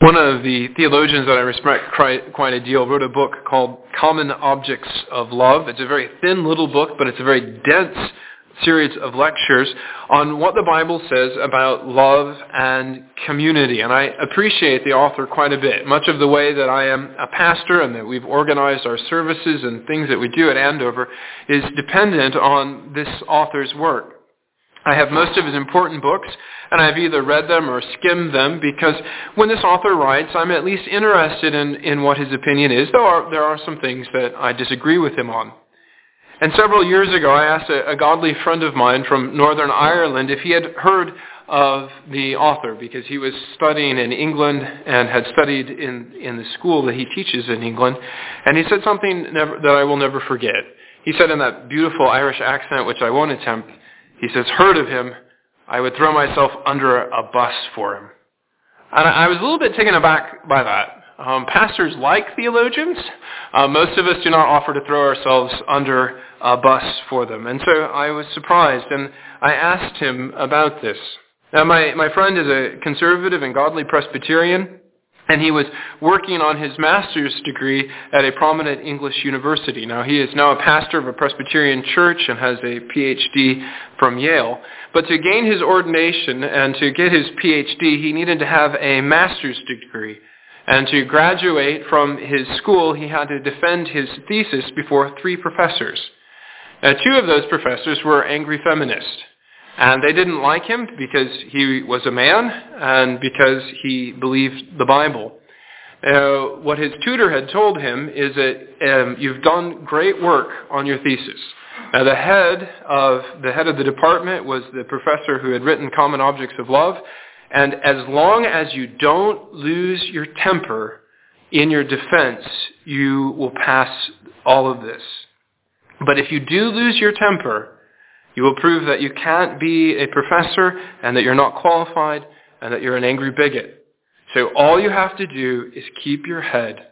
One of the theologians that I respect quite a deal wrote a book called Common Objects of Love. It's a very thin little book, but it's a very dense series of lectures on what the Bible says about love and community. And I appreciate the author quite a bit. Much of the way that I am a pastor and that we've organized our services and things that we do at Andover is dependent on this author's work. I have most of his important books, and I've either read them or skimmed them because when this author writes, I'm at least interested in what his opinion is, though there are some things that I disagree with him on. And several years ago, I asked a godly friend of mine from Northern Ireland if he had heard of the author, because he was studying in England and had studied in the school that he teaches in England. And he said something that I will never forget. He said in that beautiful Irish accent, which I won't attempt, he says, heard of him, I would throw myself under a bus for him. And I was a little bit taken aback by that. Pastors like theologians. Most of us do not offer to throw ourselves under a bus for them. And so I was surprised, and I asked him about this. Now, my friend is a conservative and godly Presbyterian, and he was working on his master's degree at a prominent English university. Now, he is now a pastor of a Presbyterian church and has a PhD from Yale. But to gain his ordination and to get his PhD, he needed to have a master's degree. And to graduate from his school, he had to defend his thesis before 3 professors. Now, 2 of those professors were angry feminists. And they didn't like him because he was a man and because he believed the Bible. What his tutor had told him is that you've done great work on your thesis. Now, the head of the department was the professor who had written Common Objects of Love. And as long as you don't lose your temper in your defense, you will pass all of this. But if you do lose your temper, you will prove that you can't be a professor and that you're not qualified and that you're an angry bigot. So all you have to do is keep your head.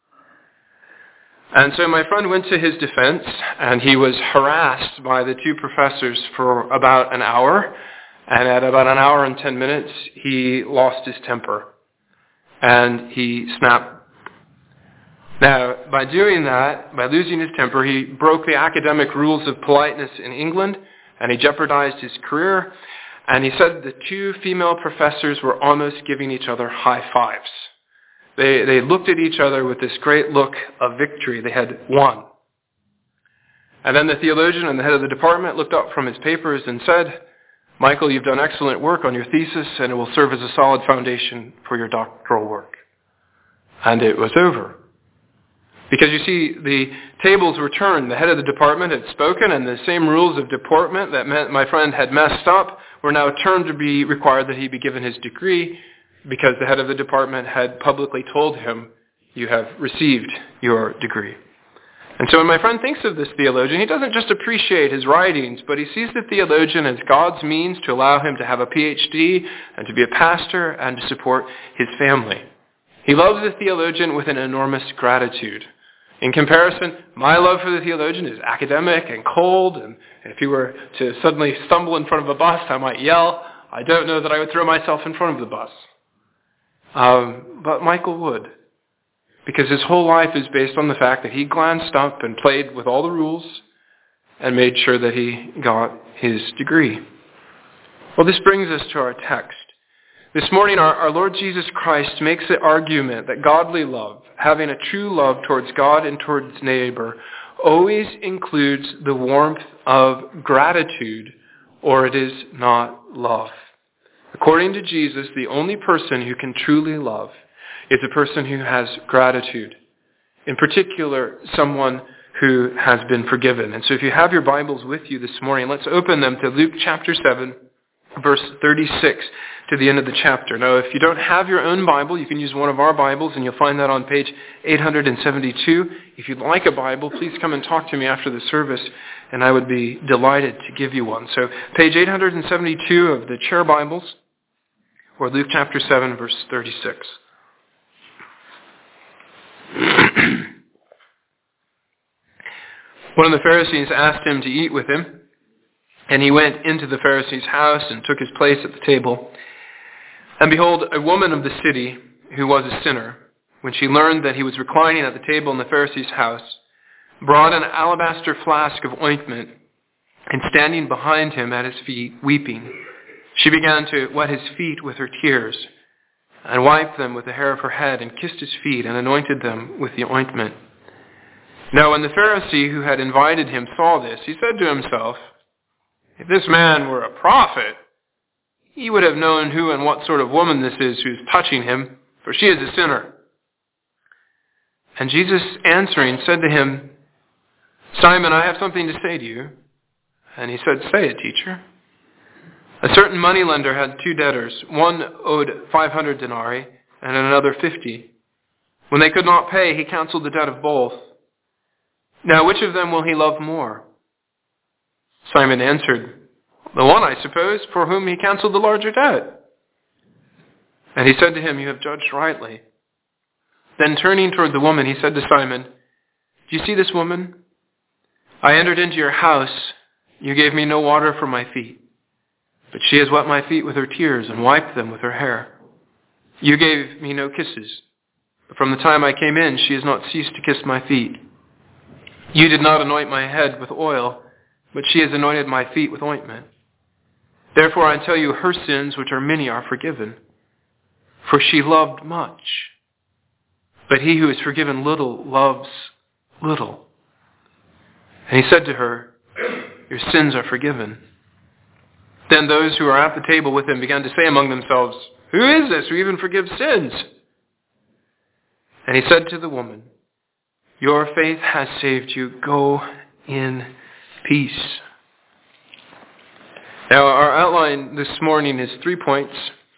And so my friend went to his defense, and he was harassed by the 2 professors for about an hour. And at about an hour and 10 minutes, he lost his temper. And he snapped. Now, by doing that, by losing his temper, he broke the academic rules of politeness in England, and he jeopardized his career. And he said the 2 female professors were almost giving each other high fives. They looked at each other with this great look of victory. They had won. And then the theologian and the head of the department looked up from his papers and said, Michael, you've done excellent work on your thesis, and it will serve as a solid foundation for your doctoral work. And it was over. Because you see, the tables were turned. The head of the department had spoken, and the same rules of deportment that my friend had messed up were now turned to be required that he be given his degree, because the head of the department had publicly told him, you have received your degree. And so when my friend thinks of this theologian, he doesn't just appreciate his writings, but he sees the theologian as God's means to allow him to have a PhD and to be a pastor and to support his family. He loves the theologian with an enormous gratitude. In comparison, my love for the theologian is academic and cold, and if he were to suddenly stumble in front of a bus, I might yell. I don't know that I would throw myself in front of the bus. But Michael would. Because his whole life is based on the fact that he glanced up and played with all the rules and made sure that he got his degree. Well, this brings us to our text. This morning, our Lord Jesus Christ makes the argument that godly love, having a true love towards God and towards neighbor, always includes the warmth of gratitude, or it is not love. According to Jesus, the only person who can truly love is a person who has gratitude. In particular, someone who has been forgiven. And so if you have your Bibles with you this morning, let's open them to Luke chapter 7, verse 36 to the end of the chapter. Now, if you don't have your own Bible, you can use one of our Bibles, and you'll find that on page 872. If you'd like a Bible, please come and talk to me after the service, and I would be delighted to give you one. So page 872 of the chair Bibles, or Luke chapter 7, verse 36. One of the Pharisees asked him to eat with him, and he went into the Pharisee's house and took his place at the table. And behold, a woman of the city, who was a sinner, when she learned that he was reclining at the table in the Pharisee's house, brought an alabaster flask of ointment, and standing behind him at his feet, weeping, she began to wet his feet with her tears, and wiped them with the hair of her head, and kissed his feet, and anointed them with the ointment. Now when the Pharisee who had invited him saw this, he said to himself, "If this man were a prophet, he would have known who and what sort of woman this is who is touching him, for she is a sinner." And Jesus answering said to him, "Simon, I have something to say to you." And he said, "Say it, teacher." A certain moneylender had 2 debtors. One owed 500 denarii and another 50. When they could not pay, he canceled the debt of both. Now which of them will he love more? Simon answered, "The one, I suppose, for whom he canceled the larger debt." And he said to him, "You have judged rightly." Then turning toward the woman, he said to Simon, "Do you see this woman? I entered into your house. You gave me no water for my feet, but she has wet my feet with her tears and wiped them with her hair. You gave me no kisses, but from the time I came in, she has not ceased to kiss my feet. You did not anoint my head with oil, but she has anointed my feet with ointment. Therefore I tell you, her sins, which are many, are forgiven, for she loved much. But he who is forgiven little loves little." And he said to her, "Your sins are forgiven." Then those who were at the table with him began to say among themselves, "Who is this who even forgives sins?" And he said to the woman, "Your faith has saved you. Go in peace." Now our outline this morning is 3 points.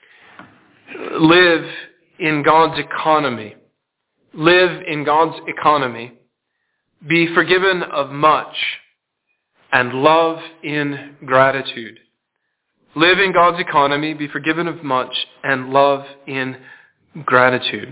Live in God's economy. Live in God's economy. Be forgiven of much. And love in gratitude. Live in God's economy, be forgiven of much, and love in gratitude.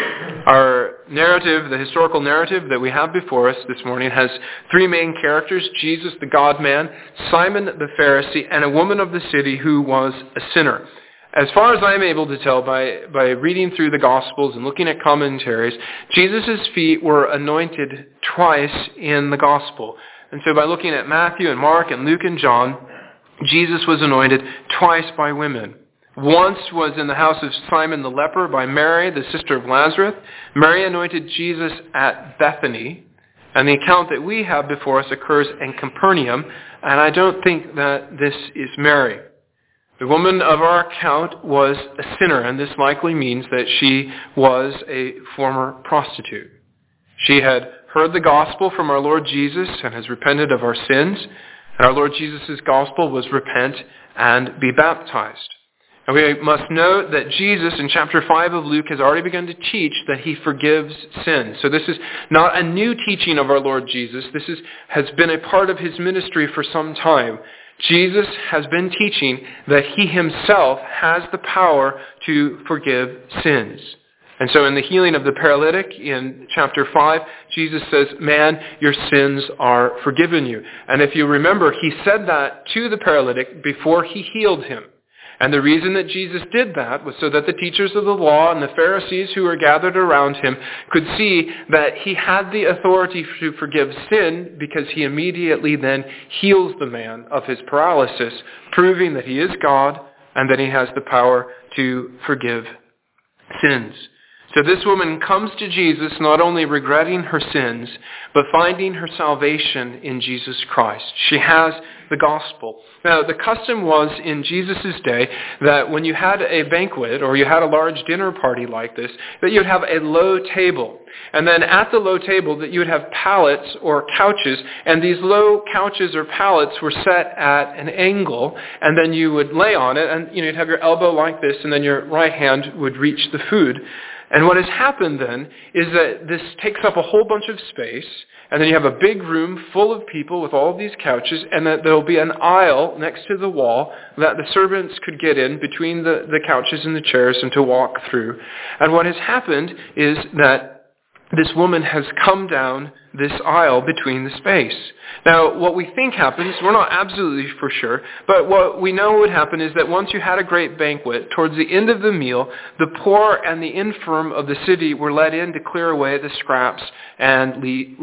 Our narrative, the historical narrative that we have before us this morning, has 3 main characters: Jesus, the God-man, Simon the Pharisee, and a woman of the city who was a sinner. As far as I'm able to tell by reading through the Gospels and looking at commentaries, Jesus' feet were anointed twice in the Gospel. And so by looking at Matthew and Mark and Luke and John, Jesus was anointed twice by women. Once was in the house of Simon the leper by Mary, the sister of Lazarus. Mary anointed Jesus at Bethany. And the account that we have before us occurs in Capernaum. And I don't think that this is Mary. The woman of our account was a sinner, and this likely means that she was a former prostitute. She had heard the gospel from our Lord Jesus and has repented of our sins. And our Lord Jesus' gospel was repent and be baptized. And we must note that Jesus in chapter 5 of Luke has already begun to teach that he forgives sins. So this is not a new teaching of our Lord Jesus. This has been a part of his ministry for some time. Jesus has been teaching that he himself has the power to forgive sins. And so in the healing of the paralytic in chapter 5, Jesus says, "Man, your sins are forgiven you." And if you remember, he said that to the paralytic before he healed him. And the reason that Jesus did that was so that the teachers of the law and the Pharisees who were gathered around him could see that he had the authority to forgive sin, because he immediately then heals the man of his paralysis, proving that he is God and that he has the power to forgive sins. So this woman comes to Jesus not only regretting her sins, but finding her salvation in Jesus Christ. She has the gospel. Now, the custom was in Jesus' day that when you had a banquet or you had a large dinner party like this, that you would have a low table. And then at the low table that you would have pallets or couches, and these low couches or pallets were set at an angle, and then you would lay on it, and you'd have your elbow like this, and then your right hand would reach the food. And what has happened then is that this takes up a whole bunch of space, and then you have a big room full of people with all of these couches, and that there will be an aisle next to the wall that the servants could get in between the couches and the chairs and to walk through. And what has happened is that this woman has come down this aisle between the space. Now, what we think happens, we're not absolutely for sure, but what we know would happen is that once you had a great banquet, towards the end of the meal, the poor and the infirm of the city were let in to clear away the scraps and eat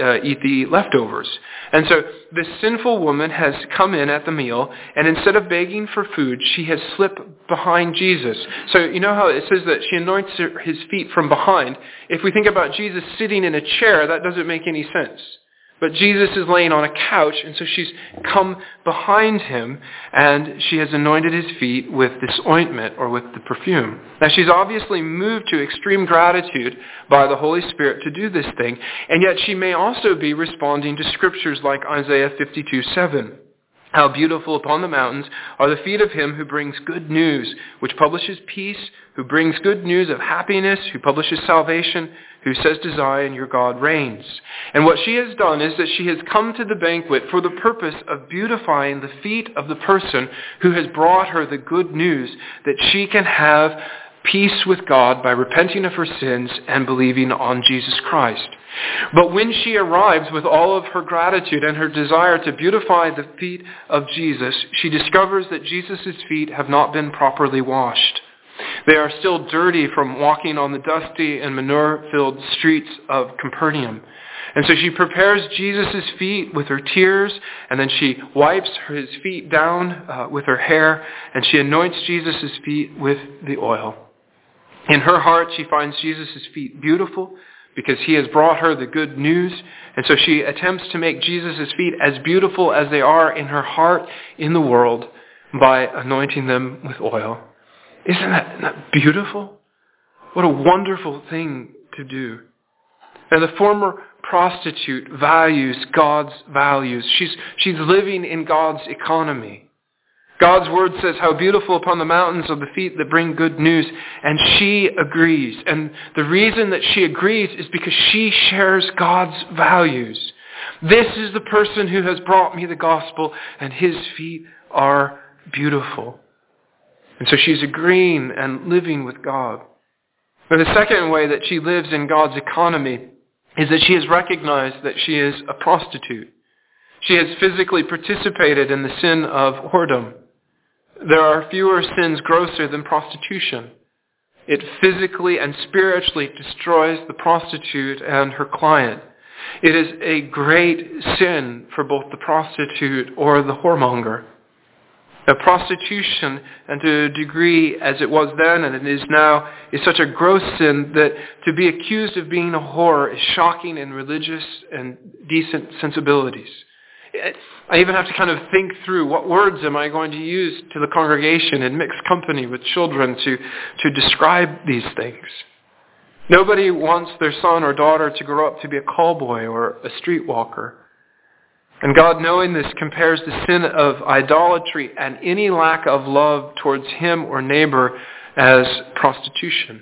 the leftovers. And so this sinful woman has come in at the meal, and instead of begging for food, she has slipped behind Jesus. So you know how it says that she anoints his feet from behind? If we think about Jesus sitting in a chair, that doesn't make any sense. But Jesus is laying on a couch, and so she's come behind him, and she has anointed his feet with this ointment, or with the perfume. Now, she's obviously moved to extreme gratitude by the Holy Spirit to do this thing, and yet she may also be responding to scriptures like Isaiah 52:7. How beautiful upon the mountains are the feet of him who brings good news, which publishes peace, who brings good news of happiness, who publishes salvation, who says to Zion, your God reigns. And what she has done is that she has come to the banquet for the purpose of beautifying the feet of the person who has brought her the good news that she can have peace with God by repenting of her sins and believing on Jesus Christ. But when she arrives with all of her gratitude and her desire to beautify the feet of Jesus, she discovers that Jesus' feet have not been properly washed. They are still dirty from walking on the dusty and manure-filled streets of Capernaum. And so she prepares Jesus' feet with her tears, and then she wipes his feet down with her hair, and she anoints Jesus' feet with the oil. In her heart, she finds Jesus' feet beautiful because he has brought her the good news. And so she attempts to make Jesus' feet as beautiful as they are in her heart in the world by anointing them with oil. Isn't that beautiful? What a wonderful thing to do. And the former prostitute values God's values. She's living in God's economy. God's word says how beautiful upon the mountains are the feet that bring good news. And she agrees. And the reason that she agrees is because she shares God's values. This is the person who has brought me the gospel, and his feet are beautiful. And so she's agreeing and living with God. And the second way that she lives in God's economy is that she has recognized that she is a prostitute. She has physically participated in the sin of whoredom. There are fewer sins grosser than prostitution. It physically and spiritually destroys the prostitute and her client. It is a great sin for both the prostitute or the whoremonger. Now, prostitution, and to a degree as it was then and it is now, is such a gross sin that to be accused of being a whore is shocking in religious and decent sensibilities. I even have to kind of think through what words am I going to use to the congregation in mixed company with children to describe these things. Nobody wants their son or daughter to grow up to be a callboy or a streetwalker. And God, knowing this, compares the sin of idolatry and any lack of love towards him or neighbor as prostitution.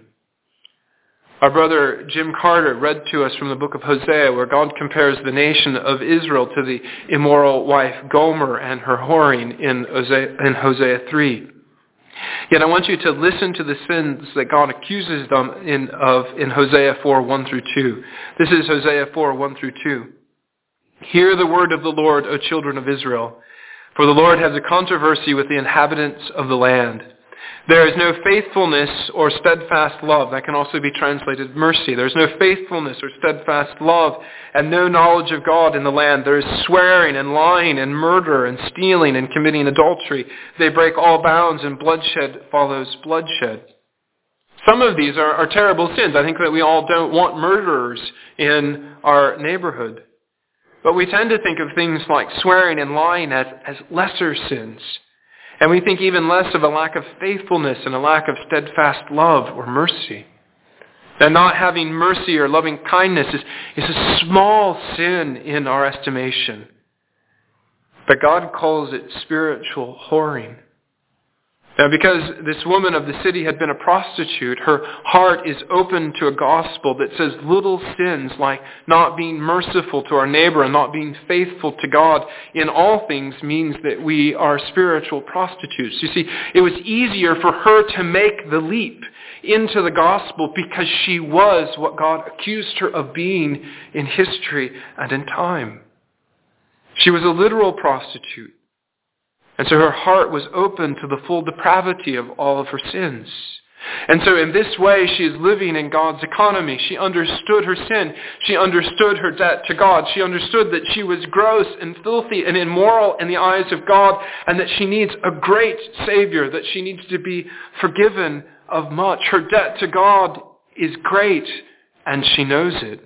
Our brother Jim Carter read to us from the book of Hosea, where God compares the nation of Israel to the immoral wife Gomer and her whoring in Hosea 3. Yet I want you to listen to the sins that God accuses them in Hosea 4, 1 through 2. This is Hosea 4, 1 through 2. Hear the word of the Lord, O children of Israel, for the Lord has a controversy with the inhabitants of the land. There is no faithfulness or steadfast love. That can also be translated mercy. There is no faithfulness or steadfast love and no knowledge of God in the land. There is swearing and lying and murder and stealing and committing adultery. They break all bounds and bloodshed follows bloodshed. Some of these are terrible sins. I think that we all don't want murderers in our neighborhood. But we tend to think of things like swearing and lying as lesser sins. And we think even less of a lack of faithfulness and a lack of steadfast love or mercy. And not having mercy or loving kindness is a small sin in our estimation. But God calls it spiritual whoring. Now, because this woman of the city had been a prostitute, her heart is open to a gospel that says little sins like not being merciful to our neighbor and not being faithful to God in all things means that we are spiritual prostitutes. You see, it was easier for her to make the leap into the gospel because she was what God accused her of being in history and in time. She was a literal prostitute. And so her heart was open to the full depravity of all of her sins. And so in this way, she is living in God's economy. She understood her sin. She understood her debt to God. She understood that she was gross and filthy and immoral in the eyes of God, and that she needs a great Savior, that she needs to be forgiven of much. Her debt to God is great, and she knows it.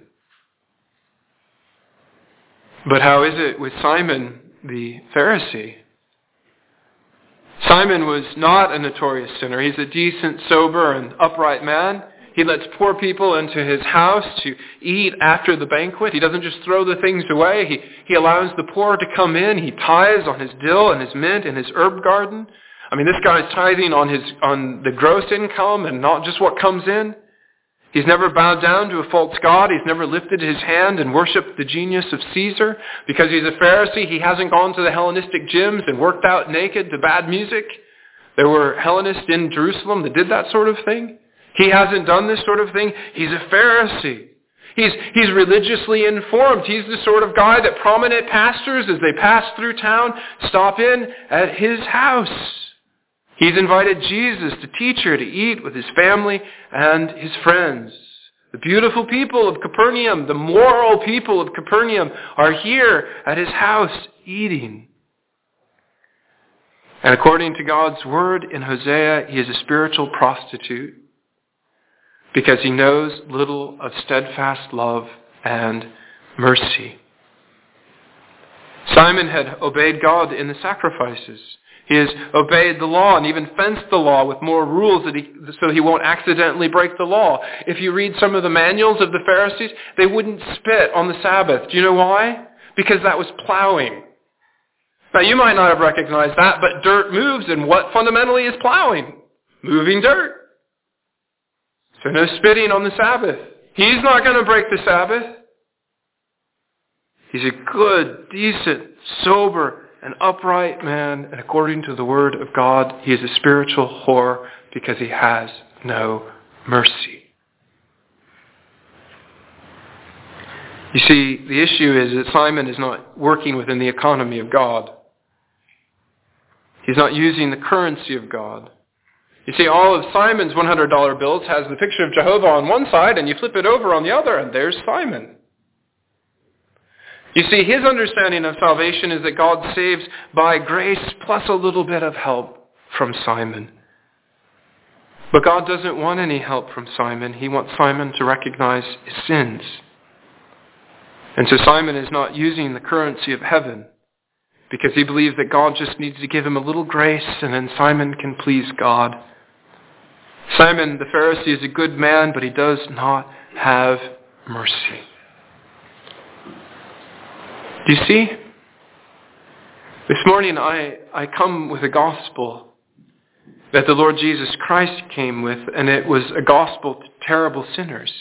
But how is it with Simon the Pharisee? Simon was not a notorious sinner. He's a decent, sober, and upright man. He lets poor people into his house to eat after the banquet. He doesn't just throw the things away. He allows the poor to come in. He tithes on his dill and his mint and his herb garden. I mean, this guy's tithing on the gross income and not just what comes in. He's never bowed down to a false god. He's never lifted his hand and worshipped the genius of Caesar. Because he's a Pharisee, he hasn't gone to the Hellenistic gyms and worked out naked to bad music. There were Hellenists in Jerusalem that did that sort of thing. He hasn't done this sort of thing. He's a Pharisee. He's religiously informed. He's the sort of guy that prominent pastors, as they pass through town, stop in at his house. He's invited Jesus to teach her to eat with his family and his friends. The beautiful people of Capernaum, the moral people of Capernaum, are here at his house eating. And according to God's word in Hosea, he is a spiritual prostitute because he knows little of steadfast love and mercy. Simon had obeyed God in the sacrifices. He has obeyed the law and even fenced the law with more rules so he won't accidentally break the law. If you read some of the manuals of the Pharisees, they wouldn't spit on the Sabbath. Do you know why? Because that was plowing. Now, you might not have recognized that, but dirt moves, and what fundamentally is plowing? Moving dirt. So no spitting on the Sabbath. He's not going to break the Sabbath. He's a good, decent, sober, an upright man, and according to the word of God, he is a spiritual whore because he has no mercy. You see, the issue is that Simon is not working within the economy of God. He's not using the currency of God. You see, all of Simon's $100 bills has the picture of Jehovah on one side, and you flip it over on the other, and there's Simon. You see, his understanding of salvation is that God saves by grace plus a little bit of help from Simon. But God doesn't want any help from Simon. He wants Simon to recognize his sins. And so Simon is not using the currency of heaven because he believes that God just needs to give him a little grace and then Simon can please God. Simon the Pharisee is a good man, but he does not have mercy. Do you see? This morning I come with a gospel that the Lord Jesus Christ came with, and it was a gospel to terrible sinners.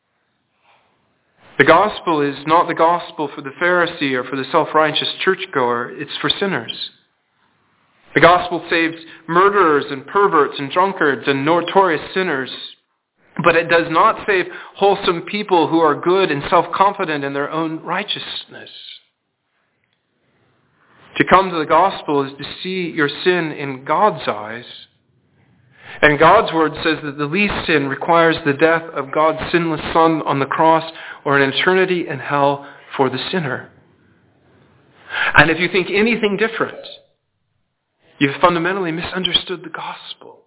The gospel is not the gospel for the Pharisee or for the self-righteous churchgoer. It's for sinners. The gospel saves murderers and perverts and drunkards and notorious sinners, but it does not save wholesome people who are good and self-confident in their own righteousness. To come to the gospel is to see your sin in God's eyes. And God's word says that the least sin requires the death of God's sinless Son on the cross or an eternity in hell for the sinner. And if you think anything different, you've fundamentally misunderstood the gospel.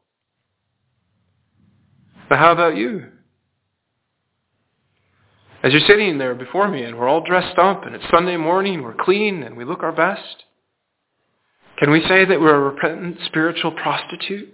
But how about you? As you're sitting there before me and we're all dressed up and it's Sunday morning, we're clean and we look our best, can we say that we're a repentant spiritual prostitute?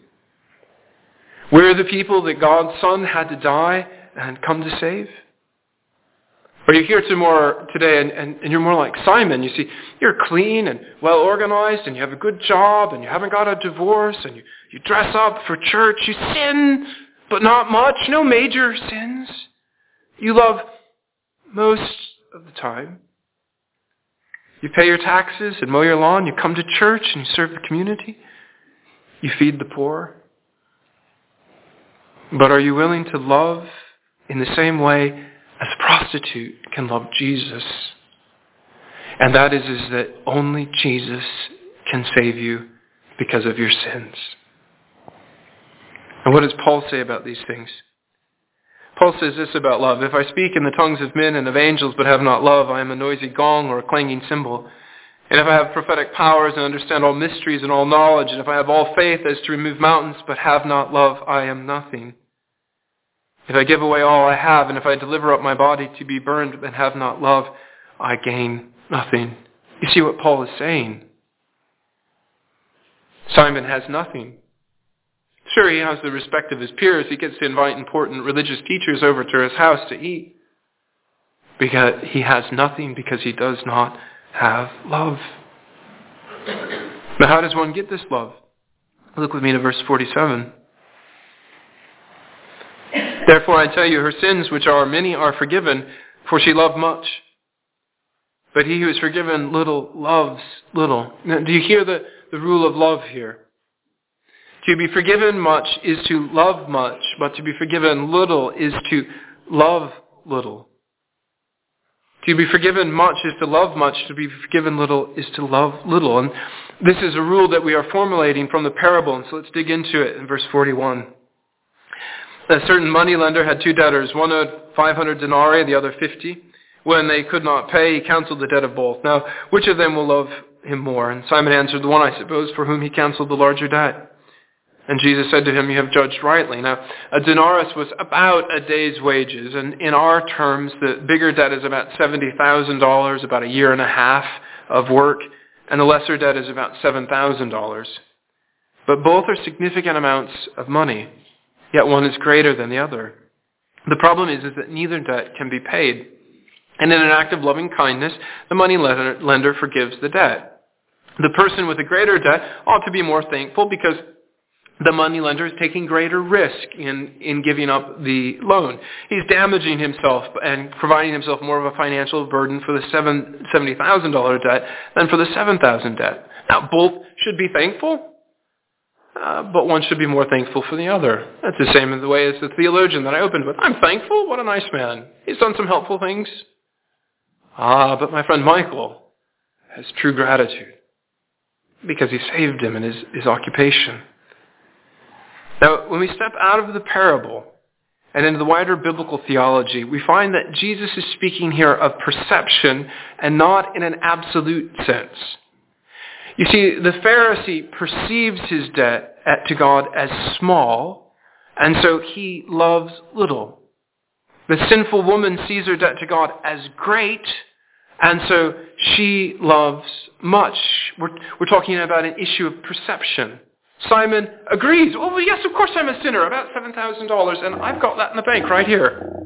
We're the people that God's Son had to die and come to save? Or you hear today and you're more like Simon. You see, you're clean and well organized and you have a good job and you haven't got a divorce and you dress up for church. You sin, but not much. No major sins. You love most of the time. You pay your taxes and mow your lawn. You come to church and you serve the community. You feed the poor. But are you willing to love in the same way as a prostitute can love Jesus? And that is that only Jesus can save you because of your sins. And what does Paul say about these things? Paul says this about love. If I speak in the tongues of men and of angels but have not love, I am a noisy gong or a clanging cymbal. And if I have prophetic powers and understand all mysteries and all knowledge, and if I have all faith as to remove mountains but have not love, I am nothing. If I give away all I have, and if I deliver up my body to be burned but have not love, I gain nothing. You see what Paul is saying? Simon has nothing. Sure, he has the respect of his peers. He gets to invite important religious teachers over to his house to eat. Because he has nothing because he does not have love. Now, how does one get this love? Look with me to verse 47. Therefore I tell you, her sins, which are many, are forgiven, for she loved much. But he who is forgiven little loves little. Now, do you hear the rule of love here? To be forgiven much is to love much, but to be forgiven little is to love little. To be forgiven much is to love much. To be forgiven little is to love little. And this is a rule that we are formulating from the parable. And so let's dig into it in verse 41. A certain moneylender had two debtors. One owed 500 denarii, the other 50. When they could not pay, he canceled the debt of both. Now, which of them will love him more? And Simon answered, the one, I suppose, for whom he canceled the larger debt. And Jesus said to him, you have judged rightly. Now, a denarius was about a day's wages. And in our terms, the bigger debt is about $70,000, about a year and a half of work. And the lesser debt is about $7,000. But both are significant amounts of money. Yet one is greater than the other. The problem is that neither debt can be paid. And in an act of loving kindness, the money lender forgives the debt. The person with the greater debt ought to be more thankful because the moneylender is taking greater risk in giving up the loan. He's damaging himself and providing himself more of a financial burden for the $70,000 debt than for the $7,000 debt. Now, both should be thankful, but one should be more thankful for the other. That's the same as the way as the theologian that I opened with. I'm thankful. What a nice man. He's done some helpful things. But my friend Michael has true gratitude because he saved him in his occupation. Now, when we step out of the parable and into the wider biblical theology, we find that Jesus is speaking here of perception and not in an absolute sense. You see, the Pharisee perceives his debt to God as small, and so he loves little. The sinful woman sees her debt to God as great, and so she loves much. We're talking about an issue of perception. Simon agrees. Oh, well, yes, of course I'm a sinner, about $7,000, and I've got that in the bank right here.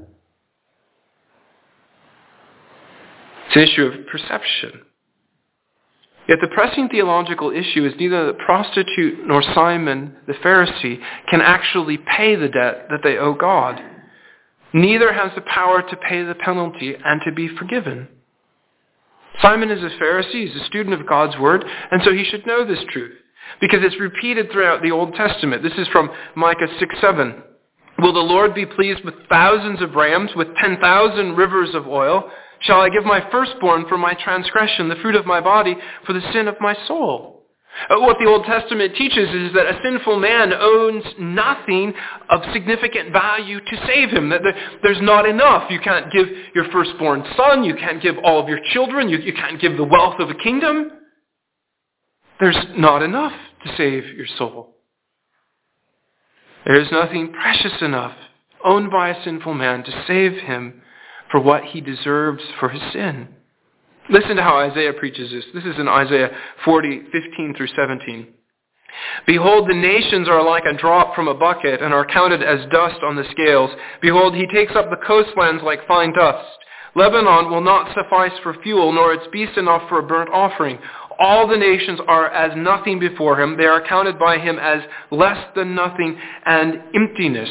It's an issue of perception. Yet the pressing theological issue is neither the prostitute nor Simon the Pharisee can actually pay the debt that they owe God. Neither has the power to pay the penalty and to be forgiven. Simon is a Pharisee, he's a student of God's word, and so he should know this truth, because it's repeated throughout the Old Testament. This is from Micah 6:7. Will the Lord be pleased with thousands of rams, with 10,000 rivers of oil? Shall I give my firstborn for my transgression, the fruit of my body for the sin of my soul? What the Old Testament teaches is that a sinful man owns nothing of significant value to save him. That there's not enough. You can't give your firstborn son. You can't give all of your children. You can't give the wealth of a kingdom. There's not enough to save your soul. There is nothing precious enough owned by a sinful man to save him for what he deserves for his sin. Listen to how Isaiah preaches this. This is in Isaiah 40:15 through 17. Behold, the nations are like a drop from a bucket and are counted as dust on the scales. Behold, he takes up the coastlands like fine dust. Lebanon will not suffice for fuel, nor its beasts enough for a burnt offering. All the nations are as nothing before him. They are counted by him as less than nothing and emptiness.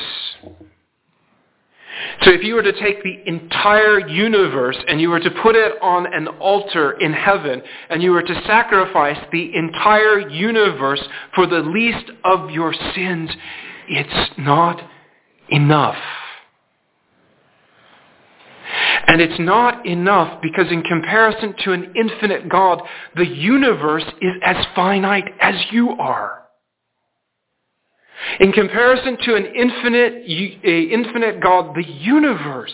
So if you were to take the entire universe and you were to put it on an altar in heaven, and you were to sacrifice the entire universe for the least of your sins, it's not enough. And it's not enough because in comparison to an infinite God, the universe is as finite as you are. In comparison to an infinite God, the universe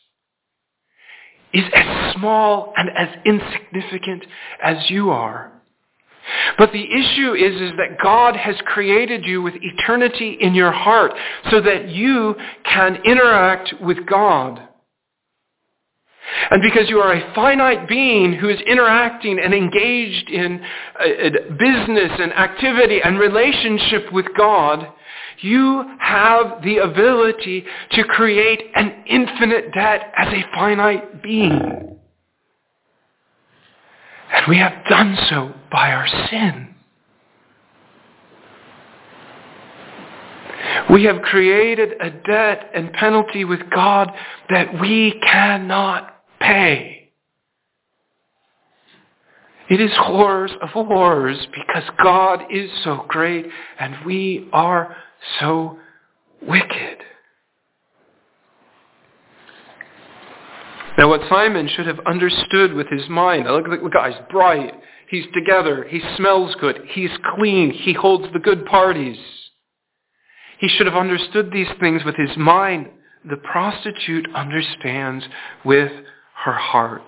is as small and as insignificant as you are. But the issue is that God has created you with eternity in your heart so that you can interact with God. And because you are a finite being who is interacting and engaged in business and activity and relationship with God, you have the ability to create an infinite debt as a finite being. And we have done so by our sin. We have created a debt and penalty with God that we cannot pay. It is horrors of horrors because God is so great and we are so wicked. Now what Simon should have understood with his mind, look, the guy's bright, he's together, he smells good, he's clean, he holds the good parties. He should have understood these things with his mind. The prostitute understands with her heart.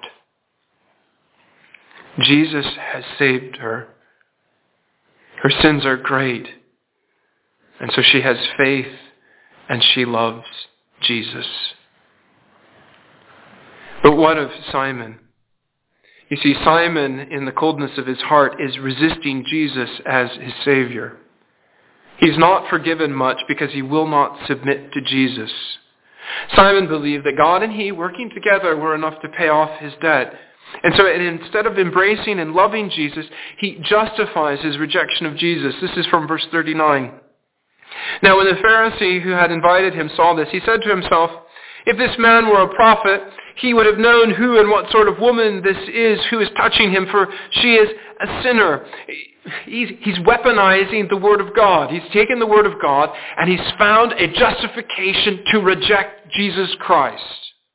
Jesus has saved her. Her sins are great. And so she has faith and she loves Jesus. But what of Simon? You see, Simon, in the coldness of his heart, is resisting Jesus as his Savior. He's not forgiven much because he will not submit to Jesus. Simon believed that God and he, working together, were enough to pay off his debt. And so instead of embracing and loving Jesus, he justifies his rejection of Jesus. This is from verse 39. Now when the Pharisee who had invited him saw this, he said to himself, if this man were a prophet, he would have known who and what sort of woman this is who is touching him, for she is a sinner. He's weaponizing the Word of God. He's taken the Word of God and he's found a justification to reject Jesus Christ.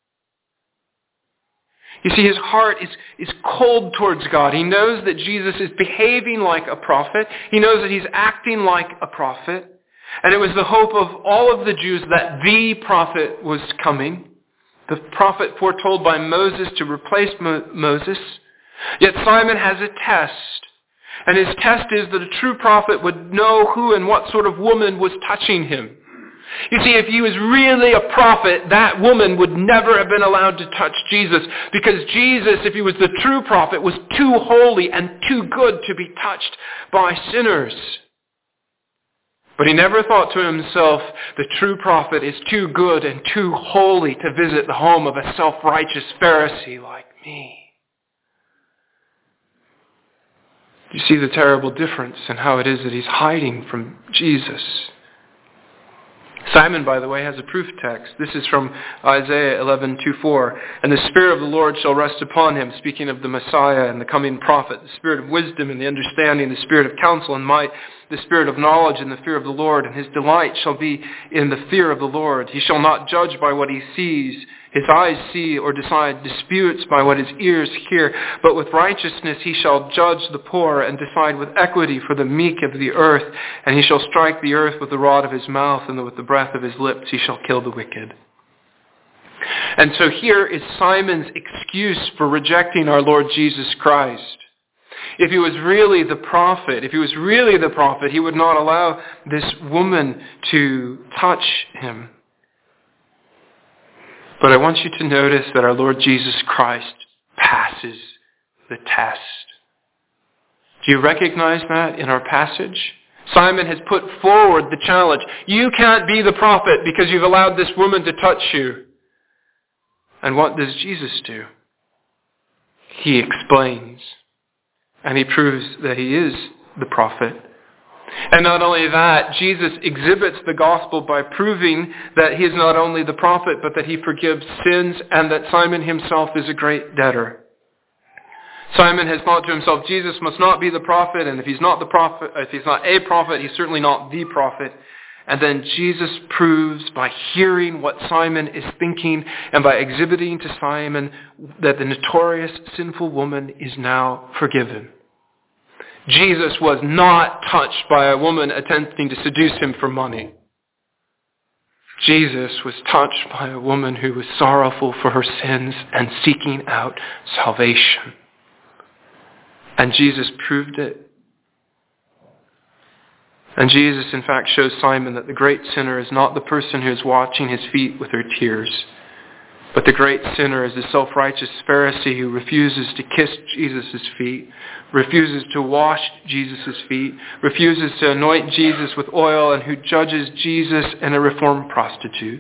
You see, his heart is cold towards God. He knows that Jesus is behaving like a prophet. He knows that he's acting like a prophet. And it was the hope of all of the Jews that the prophet was coming. The prophet foretold by Moses to replace Moses. Yet Simon has a test. And his test is that a true prophet would know who and what sort of woman was touching him. You see, if he was really a prophet, that woman would never have been allowed to touch Jesus, because Jesus, if he was the true prophet, was too holy and too good to be touched by sinners. But he never thought to himself, the true prophet is too good and too holy to visit the home of a self-righteous Pharisee like me. You see the terrible difference in how it is that he's hiding from Jesus. Simon, by the way, has a proof text. This is from Isaiah 11:2-4. And the Spirit of the Lord shall rest upon him, speaking of the Messiah and the coming prophet, the Spirit of wisdom and the understanding, the Spirit of counsel and might, the Spirit of knowledge and the fear of the Lord. And his delight shall be in the fear of the Lord. He shall not judge by what he sees, his eyes see, or decide disputes by what his ears hear. But with righteousness he shall judge the poor and decide with equity for the meek of the earth. And he shall strike the earth with the rod of his mouth, and with the breath of his lips he shall kill the wicked. And so here is Simon's excuse for rejecting our Lord Jesus Christ. If he was really the prophet, he would not allow this woman to touch him. But I want you to notice that our Lord Jesus Christ passes the test. Do you recognize that in our passage? Simon has put forward the challenge. You can't be the prophet because you've allowed this woman to touch you. And what does Jesus do? He explains. And he proves that he is the prophet. And not only that, Jesus exhibits the gospel by proving that he is not only the prophet, but that he forgives sins and that Simon himself is a great debtor. Simon has thought to himself, Jesus must not be the prophet, and if he's not a prophet, he's certainly not the prophet. And then Jesus proves by hearing what Simon is thinking and by exhibiting to Simon that the notorious sinful woman is now forgiven. Jesus was not touched by a woman attempting to seduce him for money. Jesus was touched by a woman who was sorrowful for her sins and seeking out salvation. And Jesus proved it. And Jesus, in fact, shows Simon that the great sinner is not the person who is washing his feet with her tears, but the great sinner is the self-righteous Pharisee who refuses to kiss Jesus' feet, refuses to wash Jesus' feet, refuses to anoint Jesus with oil, and who judges Jesus and a reformed prostitute.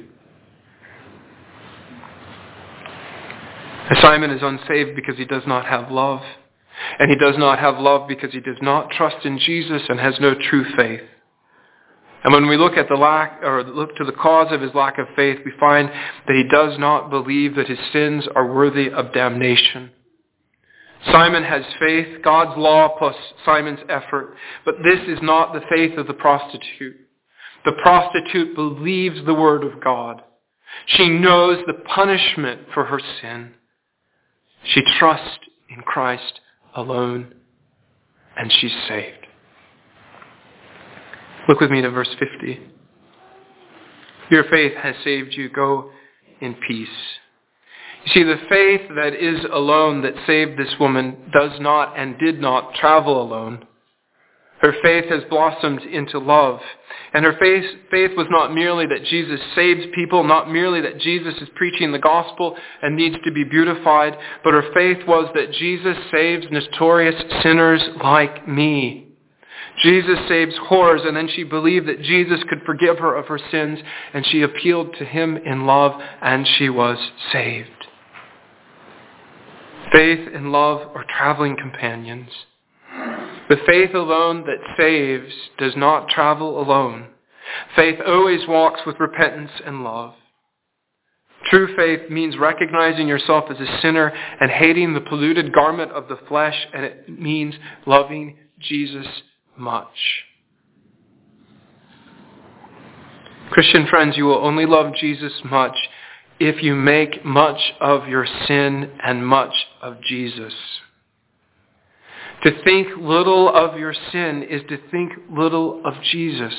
And Simon is unsaved because he does not have love. And he does not have love because he does not trust in Jesus and has no true faith. And when we look at look to the cause of his lack of faith, we find that he does not believe that his sins are worthy of damnation. Simon has faith, God's law plus Simon's effort, but this is not the faith of the prostitute. The prostitute believes the word of God. She knows the punishment for her sin. She trusts in Christ alone, and she's saved. Look with me to verse 50. Your faith has saved you. Go in peace. You see, the faith that is alone that saved this woman does not and did not travel alone. Her faith has blossomed into love. And her faith was not merely that Jesus saves people, not merely that Jesus is preaching the gospel and needs to be beautified, but her faith was that Jesus saves notorious sinners like me. Jesus saves whores, and then she believed that Jesus could forgive her of her sins, and she appealed to him in love, and she was saved. Faith and love are traveling companions. The faith alone that saves does not travel alone. Faith always walks with repentance and love. True faith means recognizing yourself as a sinner and hating the polluted garment of the flesh, and it means loving Jesus much. Christian friends, you will only love Jesus much if you make much of your sin and much of Jesus. To think little of your sin is to think little of Jesus.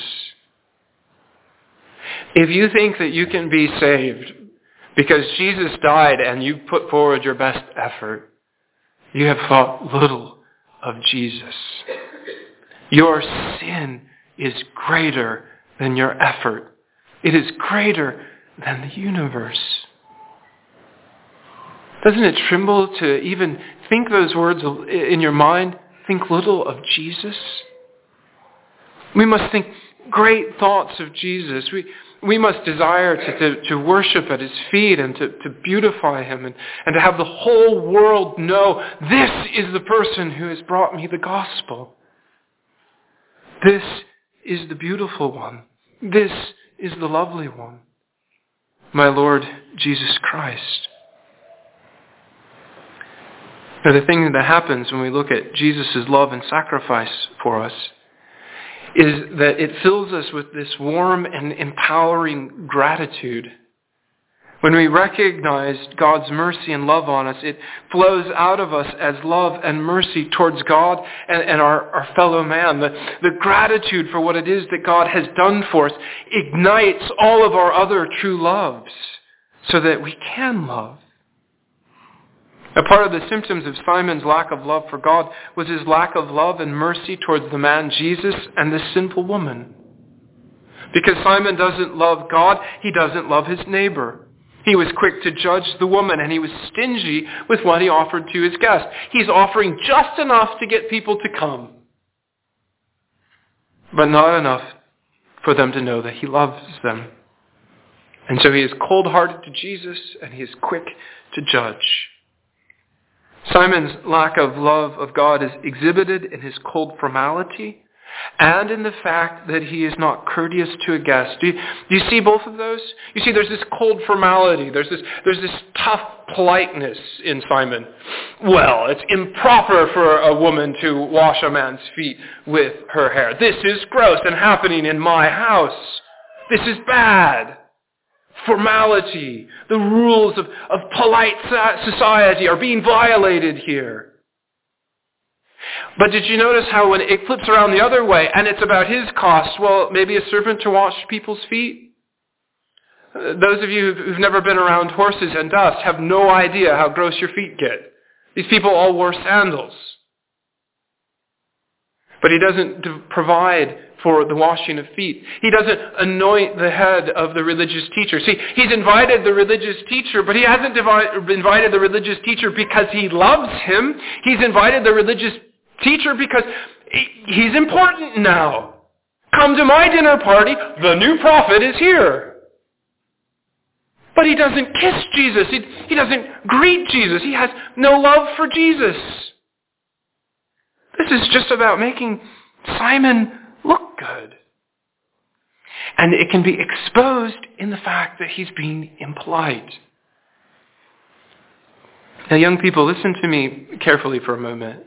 If you think that you can be saved because Jesus died and you put forward your best effort, you have thought little of Jesus. Your sin is greater than your effort. It is greater than the universe. Doesn't it tremble to even think those words in your mind? Think little of Jesus? We must think great thoughts of Jesus. We must desire to worship at his feet and to beautify him and to have the whole world know this is the person who has brought me the gospel. This is the beautiful one. This is the lovely one. My Lord Jesus Christ. Now, the thing that happens when we look at Jesus' love and sacrifice for us is that it fills us with this warm and empowering gratitude. When we recognize God's mercy and love on us, it flows out of us as love and mercy towards God and our fellow man. The gratitude for what it is that God has done for us ignites all of our other true loves so that we can love. A part of the symptoms of Simon's lack of love for God was his lack of love and mercy towards the man Jesus and this sinful woman. Because Simon doesn't love God, he doesn't love his neighbor. He was quick to judge the woman, and he was stingy with what he offered to his guests. He's offering just enough to get people to come, but not enough for them to know that he loves them. And so he is cold-hearted to Jesus, and he is quick to judge. Simon's lack of love of God is exhibited in his cold formality and in the fact that he is not courteous to a guest. Do you see both of those? You see, there's this cold formality. There's this tough politeness in Simon. Well, it's improper for a woman to wash a man's feet with her hair. This is gross and happening in my house. This is bad. Formality, the rules of polite society are being violated here. But did you notice how when it flips around the other way and it's about his cost, well, maybe a servant to wash people's feet? Those of you who've never been around horses and dust have no idea how gross your feet get. These people all wore sandals. But he doesn't provide for the washing of feet. He doesn't anoint the head of the religious teacher. See, he's invited the religious teacher, but he hasn't invited the religious teacher because he loves him. He's invited the religious teacher because he's important now. Come to my dinner party. The new prophet is here. But he doesn't kiss Jesus. He doesn't greet Jesus. He has no love for Jesus. This is just about making Simon look good. And it can be exposed in the fact that he's being impolite. Now, young people, listen to me carefully for a moment.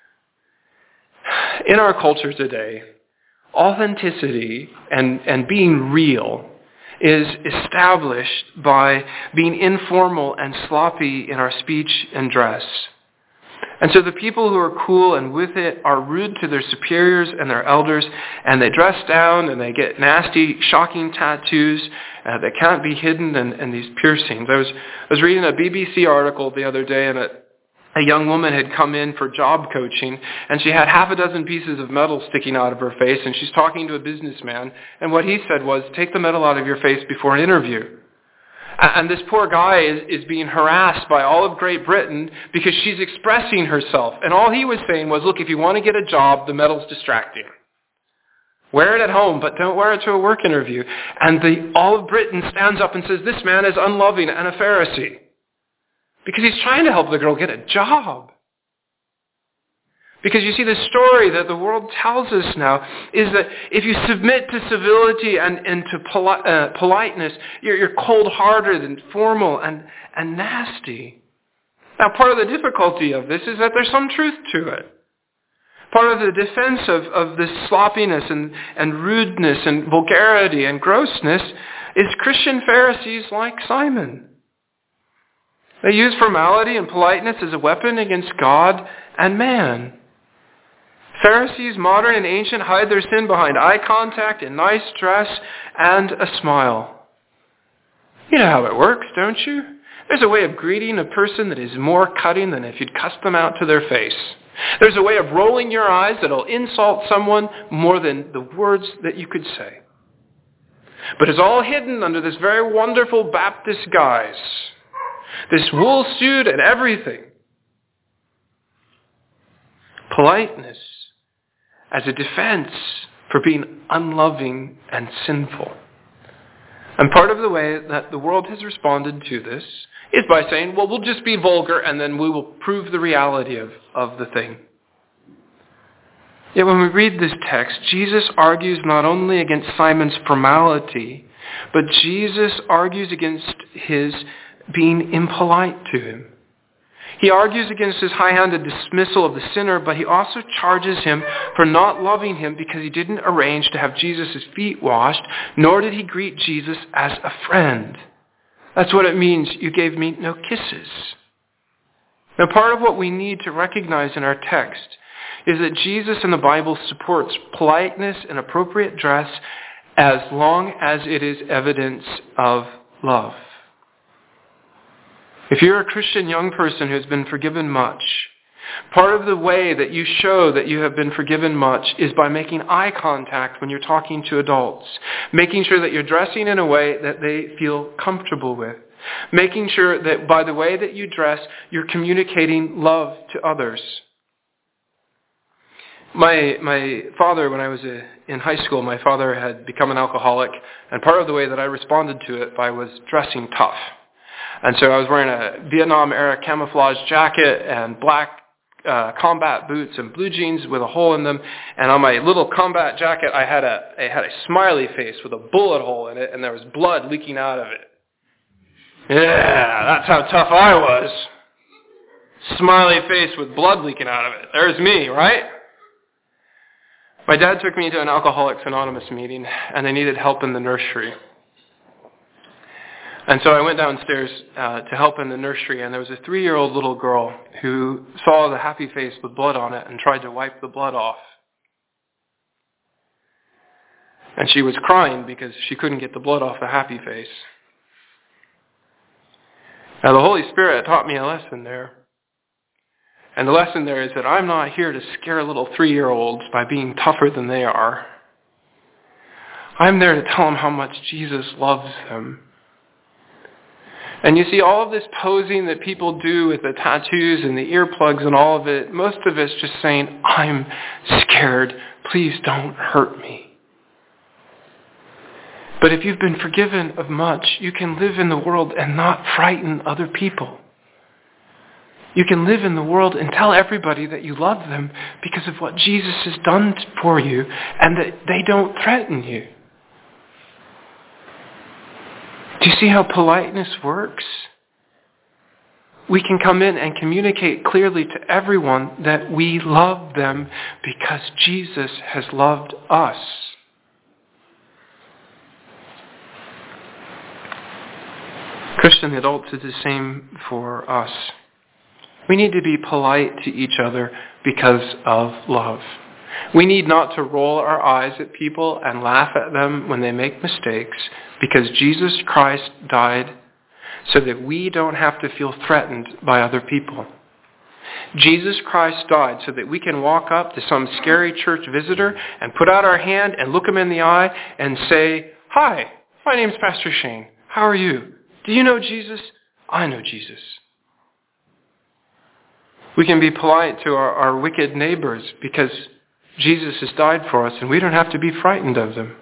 In our culture today, authenticity and being real is established by being informal and sloppy in our speech and dress. And so the people who are cool and with it are rude to their superiors and their elders, and they dress down and they get nasty, shocking tattoos that can't be hidden and these piercings. I was reading a BBC article the other day, and a young woman had come in for job coaching, and she had half a dozen pieces of metal sticking out of her face, and she's talking to a businessman, and what he said was, take the metal out of your face before an interview. And this poor guy is being harassed by all of Great Britain because she's expressing herself. And all he was saying was, look, if you want to get a job, the metal's distracting. Wear it at home, but don't wear it to a work interview. And all of Britain stands up and says, this man is unloving and a Pharisee. Because he's trying to help the girl get a job. Because you see, the story that the world tells us now is that if you submit to civility and to politeness, you're cold-hearted and formal and nasty. Now, part of the difficulty of this is that there's some truth to it. Part of the defense of this sloppiness and rudeness and vulgarity and grossness is Christian Pharisees like Simon. They use formality and politeness as a weapon against God and man. Pharisees, modern and ancient, hide their sin behind eye contact, a nice dress, and a smile. You know how it works, don't you? There's a way of greeting a person that is more cutting than if you'd cussed them out to their face. There's a way of rolling your eyes that'll insult someone more than the words that you could say. But it's all hidden under this very wonderful Baptist guise. This wool suit and everything. Politeness as a defense for being unloving and sinful. And part of the way that the world has responded to this is by saying, well, we'll just be vulgar and then we will prove the reality of the thing. Yet when we read this text, Jesus argues not only against Simon's formality, but Jesus argues against his being impolite to him. He argues against his high-handed dismissal of the sinner, but he also charges him for not loving him because he didn't arrange to have Jesus' feet washed, nor did he greet Jesus as a friend. That's what it means, you gave me no kisses. Now, part of what we need to recognize in our text is that Jesus in the Bible supports politeness and appropriate dress as long as it is evidence of love. If you're a Christian young person who's been forgiven much, part of the way that you show that you have been forgiven much is by making eye contact when you're talking to adults, making sure that you're dressing in a way that they feel comfortable with, making sure that by the way that you dress, you're communicating love to others. My father, when I was in high school, my father had become an alcoholic, and part of the way that I responded to it was dressing tough. And so I was wearing a Vietnam-era camouflage jacket and black combat boots and blue jeans with a hole in them, and on my little combat jacket I had a smiley face with a bullet hole in it, and there was blood leaking out of it. Yeah, that's how tough I was. Smiley face with blood leaking out of it. There's me, right? My dad took me to an Alcoholics Anonymous meeting, and they needed help in the nursery. And so I went downstairs to help in the nursery, and there was a 3-year-old little girl who saw the happy face with blood on it and tried to wipe the blood off. And she was crying because she couldn't get the blood off the happy face. Now the Holy Spirit taught me a lesson there. And the lesson there is that I'm not here to scare little 3-year-olds by being tougher than they are. I'm there to tell them how much Jesus loves them. And you see, all of this posing that people do with the tattoos and the earplugs and all of it, most of it's just saying, I'm scared. Please don't hurt me. But if you've been forgiven of much, you can live in the world and not frighten other people. You can live in the world and tell everybody that you love them because of what Jesus has done for you, and that they don't threaten you. Do you see how politeness works? We can come in and communicate clearly to everyone that we love them because Jesus has loved us. Christian adults, is the same for us. We need to be polite to each other because of love. We need not to roll our eyes at people and laugh at them when they make mistakes, because Jesus Christ died so that we don't have to feel threatened by other people. Jesus Christ died so that we can walk up to some scary church visitor and put out our hand and look him in the eye and say, "Hi, my name's Pastor Shane. How are you? Do you know Jesus? I know Jesus." We can be polite to our wicked neighbors because Jesus has died for us and we don't have to be frightened of them.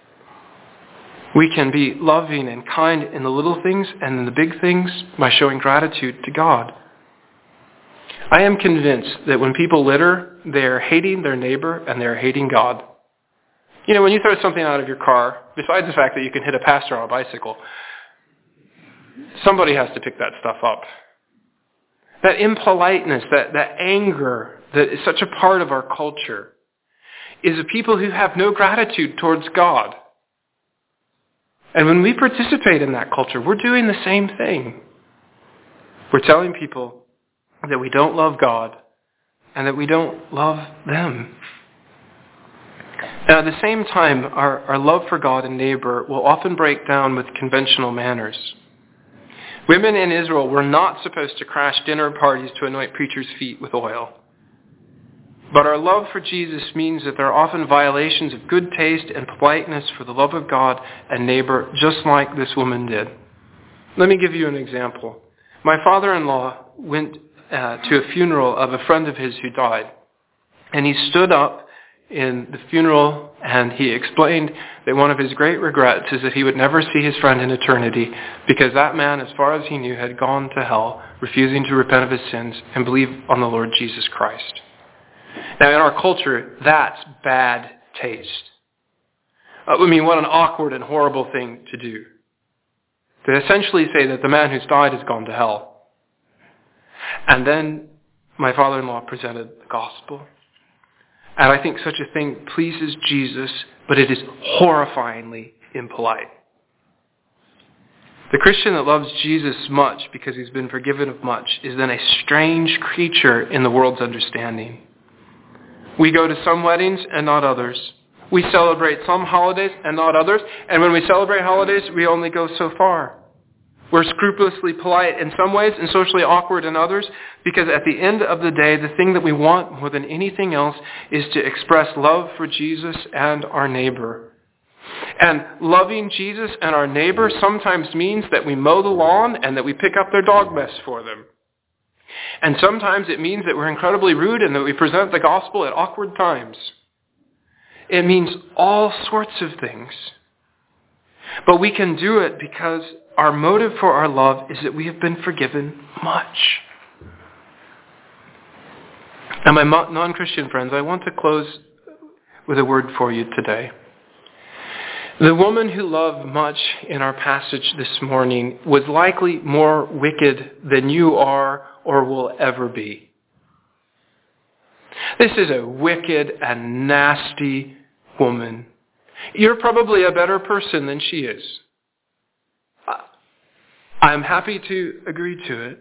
We can be loving and kind in the little things and in the big things by showing gratitude to God. I am convinced that when people litter, they're hating their neighbor and they're hating God. You know, when you throw something out of your car, besides the fact that you can hit a pastor on a bicycle, somebody has to pick that stuff up. That impoliteness, that anger that is such a part of our culture is of people who have no gratitude towards God. And when we participate in that culture, we're doing the same thing. We're telling people that we don't love God and that we don't love them. Now, at the same time, our love for God and neighbor will often break down with conventional manners. Women in Israel were not supposed to crash dinner parties to anoint preachers' feet with oil. But our love for Jesus means that there are often violations of good taste and politeness for the love of God and neighbor, just like this woman did. Let me give you an example. My father-in-law went to a funeral of a friend of his who died. And he stood up in the funeral and he explained that one of his great regrets is that he would never see his friend in eternity because that man, as far as he knew, had gone to hell, refusing to repent of his sins and believe on the Lord Jesus Christ. Now, in our culture, that's bad taste. What an awkward and horrible thing to do. To essentially say that the man who's died has gone to hell. And then my father-in-law presented the gospel. And I think such a thing pleases Jesus, but it is horrifyingly impolite. The Christian that loves Jesus much because he's been forgiven of much is then a strange creature in the world's understanding. We go to some weddings and not others. We celebrate some holidays and not others. And when we celebrate holidays, we only go so far. We're scrupulously polite in some ways and socially awkward in others because at the end of the day, the thing that we want more than anything else is to express love for Jesus and our neighbor. And loving Jesus and our neighbor sometimes means that we mow the lawn and that we pick up their dog mess for them. And sometimes it means that we're incredibly rude and that we present the gospel at awkward times. It means all sorts of things. But we can do it because our motive for our love is that we have been forgiven much. And my non-Christian friends, I want to close with a word for you today. The woman who loved much in our passage this morning was likely more wicked than you are or will ever be. This is a wicked and nasty woman. You're probably a better person than she is. I'm happy to agree to it.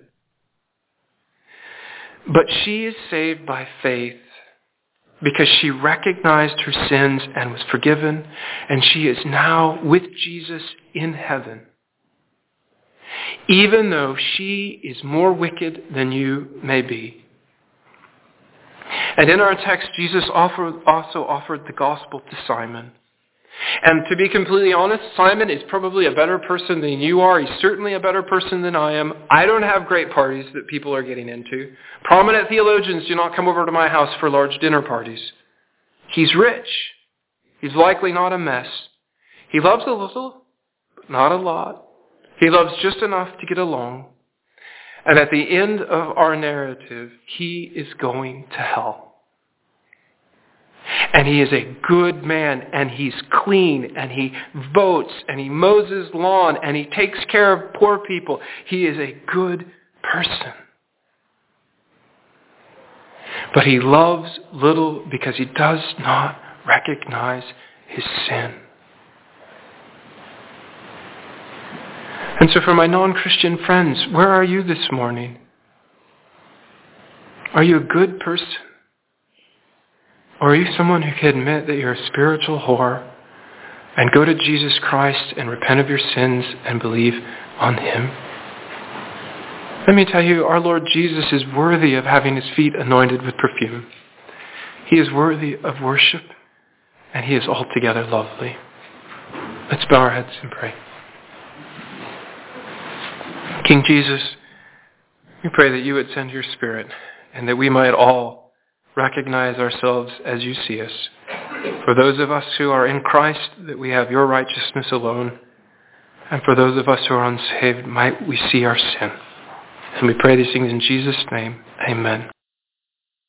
But she is saved by faith because she recognized her sins and was forgiven, and she is now with Jesus in heaven. Even though she is more wicked than you may be. And in our text, Jesus also offered the gospel to Simon. And to be completely honest, Simon is probably a better person than you are. He's certainly a better person than I am. I don't have great parties that people are getting into. Prominent theologians do not come over to my house for large dinner parties. He's rich. He's likely not a mess. He loves a little, but not a lot. He loves just enough to get along. And at the end of our narrative, he is going to hell. And he is a good man, and he's clean, and he votes, and he mows his lawn, and he takes care of poor people. He is a good person. But he loves little because he does not recognize his sin. And so for my non-Christian friends, where are you this morning? Are you a good person? Or are you someone who can admit that you're a spiritual whore and go to Jesus Christ and repent of your sins and believe on him? Let me tell you, our Lord Jesus is worthy of having his feet anointed with perfume. He is worthy of worship, and he is altogether lovely. Let's bow our heads and pray. King Jesus, we pray that you would send your Spirit and that we might all recognize ourselves as you see us. For those of us who are in Christ, that we have your righteousness alone. And for those of us who are unsaved, might we see our sin. And we pray these things in Jesus' name. Amen.